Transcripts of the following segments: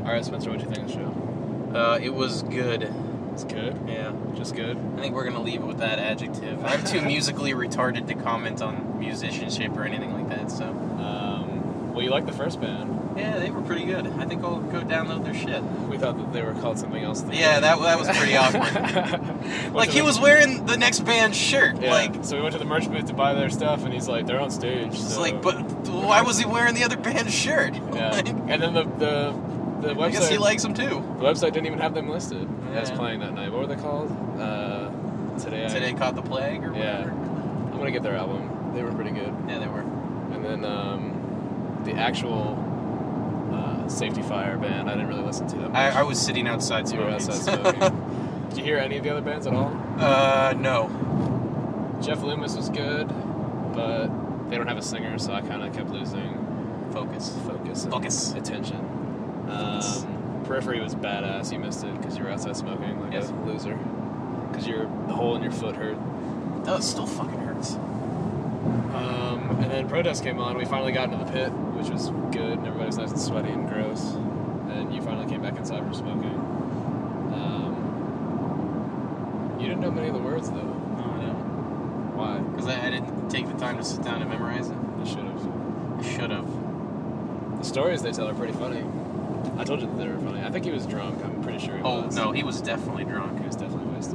All right, Spencer, what'd you think of the show? It was good. It's good? Yeah. Just good? I think we're going to leave it with that adjective. I'm too musically retarded to comment on musicianship or anything like that, so... Well, you liked the first band. Yeah, they were pretty good. I think I'll go download their shit. We thought that they were called something else. Yeah, that was pretty awkward. Like, he was wearing the next band's shirt. Yeah, like, so we went to the merch booth to buy their stuff, and he's like, they're on stage. It's so. like, but why was he wearing the other band's shirt? Yeah. Like, And then the website... I guess he likes them, too. The website didn't even have them listed as Yeah. playing that night. What were they called? Today Caught the Plague, or Yeah. whatever. I'm going to get their album. They were pretty good. Yeah, they were. And then the actual Safety Fire band, I didn't really listen to that much. I was sitting outside You were smoking. outside smoking. Did you hear any of the other bands at all? No. Jeff Loomis was good, but they don't have a singer, so I kind of kept losing Focus. and attention. Periphery was badass. You missed it because you were outside smoking like Yes. a loser. Because the hole in your foot hurt. That still fucking hurts. And then Protest came on. We finally got into the pit, which was good. And everybody was nice and sweaty and gross. And you finally came back inside from smoking. You didn't know many of the words, though. Oh, no. Why? Because I didn't take the time to sit down and memorize it. You should have. I should have. The stories they tell are pretty funny. I told you that they were funny. I think he was drunk. I'm pretty sure he was. Oh, no, he was definitely drunk. He was definitely wasted.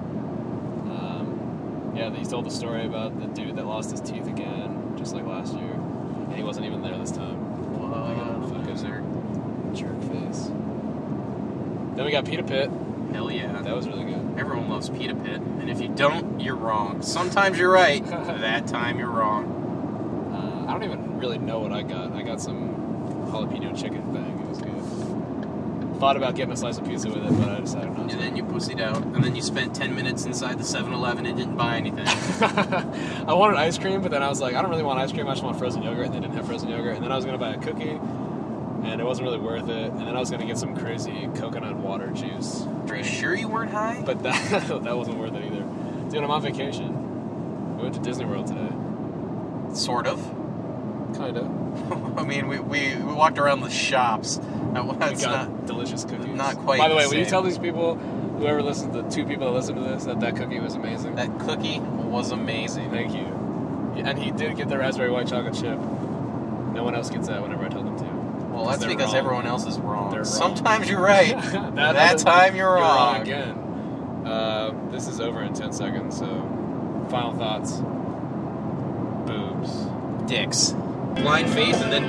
Yeah, he told the story about the dude that lost his teeth again, just like last year. And he wasn't even there this time. Whoa, fucking loser. Jerk face. Then we got Pita Pit. Hell yeah. That was really good. Everyone loves Pita Pit. And if you don't, you're wrong. Sometimes you're right. That time you're wrong. I don't even really know what I got. I got some jalapeno chicken thing. It was good. Thought about getting a slice of pizza with it, but I decided not to. And then you pussied out. And then you spent 10 minutes inside the 7-Eleven and didn't buy anything. I wanted ice cream, but then I was like, I don't really want ice cream. I just want frozen yogurt, and they didn't have frozen yogurt. And then I was going to buy a cookie, and it wasn't really worth it. And then I was going to get some crazy coconut water juice. Are you sure you weren't high? But that wasn't worth it either. Dude, I'm on vacation. We went to Disney World today. Sort of. Kind of. I mean, we walked around the shops. That's We got not delicious cookies. not quite By the way, the will you same. tell these people, whoever listens, the two people that listen to this, that cookie was amazing? That cookie was amazing. Thank you. And he did get the raspberry white chocolate chip. No one else gets that whenever I tell them to. Well, that's they're because wrong. everyone else is wrong. They're wrong. Sometimes you're right. that other- time you're wrong. again. This is over in 10 seconds, so final thoughts. Boobs. Dicks. Blind faith and then